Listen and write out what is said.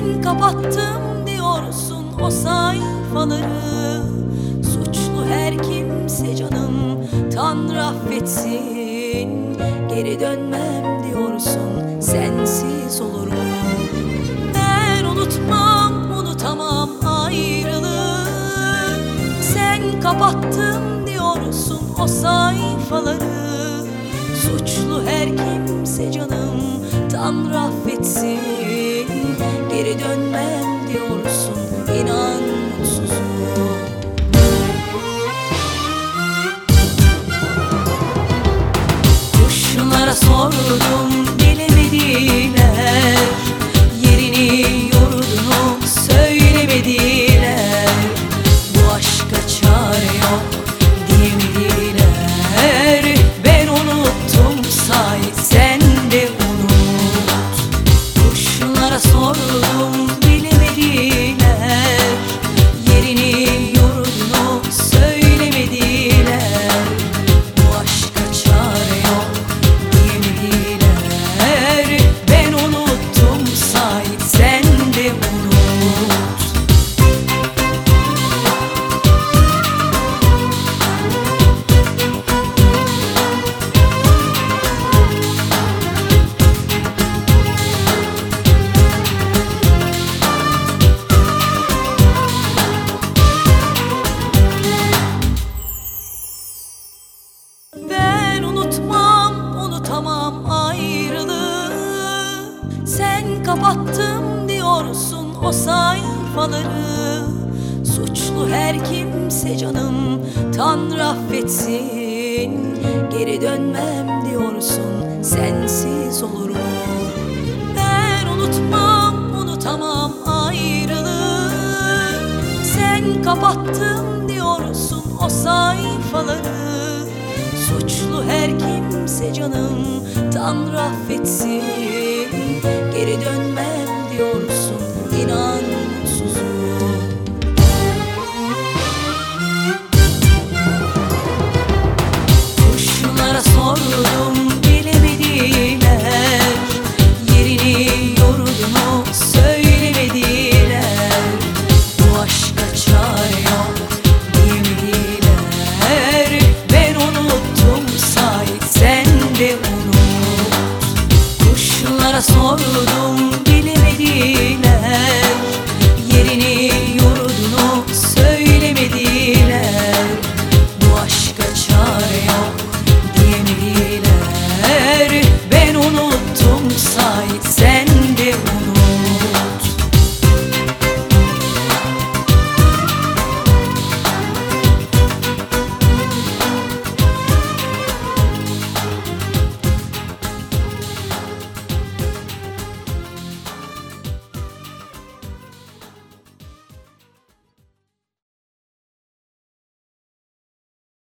Sen kapattım diyorsun o sayfaları. Suçlu her kimse canım, Tanrı affetsin. Geri dönmem diyorsun, sensiz olur mu? Ben unutmam, unutamam ayrılığı. Sen kapattım diyorsun o sayfaları. Suçlu her kimse canım, Tanrı affetsin. Geri dönmem diyorsun, inan mutsuzum. Kuşlara sordum, bilemediler. Yerini yurdunu söylemediler. Bu aşka çare yok diyemediler. Ben unuttum say, sen de unut. Kuşlara sordum, bilemediler. Yerini yurdunu söylemediler. Bu aşka çare yok diyemediler. Ben unuttum say, sen de unut. Ben unutmam, unutamam ayrılığı. Sen kapattım diyorsun o sayfaları. Suçlu her kimse canım, Tanrı affetsin. Geri dönmem diyorsun, sensiz olur mu? Ben unutmam, unutamam ayrılığı. Sen kapattım diyorsun o sayfaları. Suçlu her kimse canım, Tanrı affetsin. Geri dönmem diyorsun, inan mutsuzum. Kuşlara sordum, bilemediler. Yerini yurdunu söylemediler. Bu aşka çare yok diyemediler. Ben unuttum say, sen de unut. Kuşlara sordum, bilemediler. Yerini yurdunu söylemediler. Bu aşka çare yok diyemediler. Ben unuttum say, sen de unut.